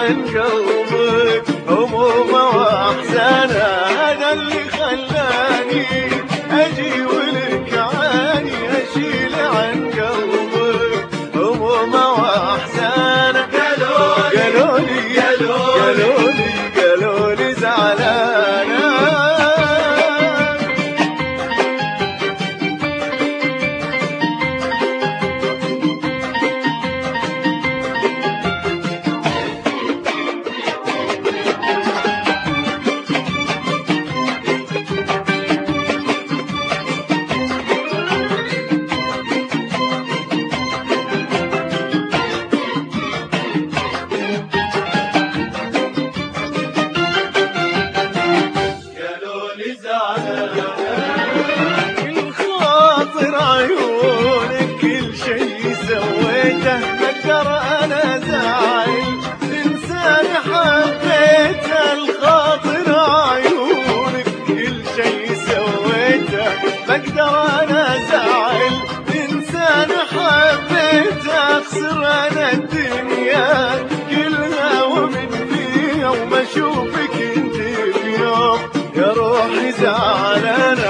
عن قلبك همومه واحزانه، هذا اللي خلاني اجي ولك عاني اشيل عن قلبك همومه واحزانه. قالوا لي زعلانه. الخاطر عيونك كل شي سويته، اقدر انا زعل انسان حبيته. الخاطر عيونك كل شي سويته، بقدر انا زعل انسان حبيته. اخسر انا الدنيا كلها ومن فيها وما اشوفك انت في يوم، يا روحي زعلانه.